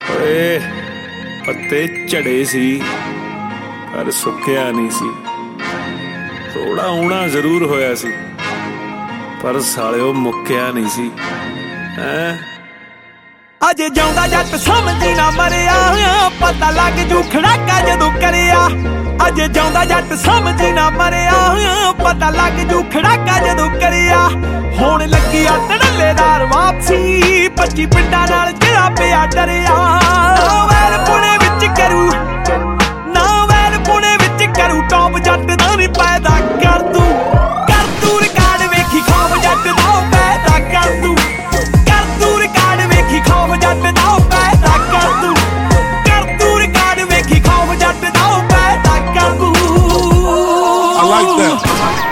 ਓਏ ਪੱਤੇ ਝੜੇ ਸੀ ਪਰ ਸੁੱਕਿਆ ਨਹੀਂ ਸੀ। ਥੋੜਾ ਆਉਣਾ ਜ਼ਰੂਰ ਹੋਇਆ ਸੀ ਪਰ ਸਾਲਿਓ ਮੁੱਕਿਆ ਨਹੀਂ ਸੀ। ਹੈਂ ਅਜੇ ਜਿਉਂਦਾ ਜੱਟ ਸਮਝੀ ਨਾ ਮਰਿਆ, ਪਤਾ ਲੱਗ ਜੂ ਖੜਾਕਾ ਜਦੋਂ ਕਰਿਆ। ਅਜੇ ਜਿਉਂਦਾ ਜੱਟ ਸਮਝੀ ਨਾ ਮਰਿਆ, ਪਤਾ ਲੱਗ ਜੂ ਖੜਾਕਾ ਜਦੋਂ ਕਰਿਆ। ਹੁਣ ਲੱਗੀ ਆ ਧੜੱਲੇਦਾਰ ਵਾਪਸੀ, 25 ਪਿੰਡਾਂ ਨਾਲ ਜਿਹੜਾ ਪਿਆ ਡਰਿਆ। ਵੈਲ ਪੁਣੇ ਵਿੱਚ ਕਰੂ ਨਾ, ਵੈਲ ਪੁਣੇ ਵਿੱਚ ਕਰੂ ਟੌਪ ਜੱਟ ਦਾ ਨੀ ਪੈਦਾ ਕਰ ਦੂ। ਕਰ ਦੂ ਰਿਕਾਰਡ ਵੇਖੀ ਖੌਫ ਜੱਟ ਦਾ ਪੈਦਾ ਕਰ ਦੂ। ਕਰ ਦੂ ਰਿਕਾਰਡ ਵੇਖੀ ਖੌਫ ਜੱਟ ਦਾ ਪੈਦਾ ਕਰ ਦੂ। ਕਰ ਦੂ ਰਿਕਾਰਡ ਵੇਖੀ ਖੌਫ ਜੱਟ ਦਾ ਪੈਦਾ ਕਰ ਦੂ। I like that.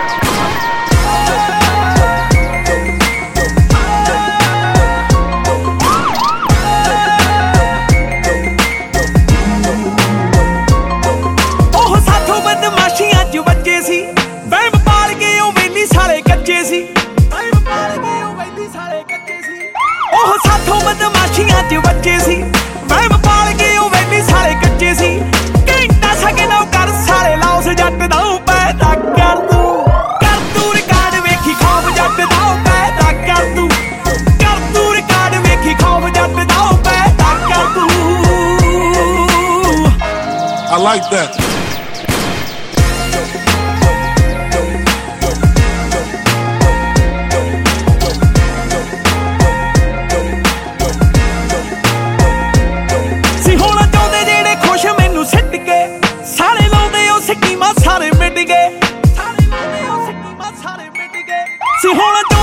ਉਹ ਸਾਥੋਂ ਬਦਮਾਸ਼ੀਆਂ ਚ ਬੱਚੇ ਸੀ, ਵਹਿਮ ਪਾਲ ਕੇ ਉਹ ਵੈਲੀ ਸਾਲੇ ਕੱਚੇ ਸੀ। ਘੰਟਾ ਸਗਨੋਂ ਕਰ ਸਾਲੇ ਲੌਸ ਜੱਟ ਦਾ ਪੈਦਾ ਕਰ ਦੂ। ਕਰ ਦੂ ਰਿਕਾਰਡ ਵੇਖੀ ਖੌਫ ਜੱਟ ਦਾ ਪੈਦਾ ਕਰ ਦੂ। ਕਰ ਦੂ ਰਿਕਾਰਡ ਵੇਖੀ ਖੌਫ ਜੱਟ ਦਾ ਪੈਦਾ ਕਰ ਦੂ। I like that. ਸਾਰੇ ਮਿਟ ਗਏ, ਸਾਰੇ ਮਿਟ ਗਏ, ਸੀ ਹੁਣ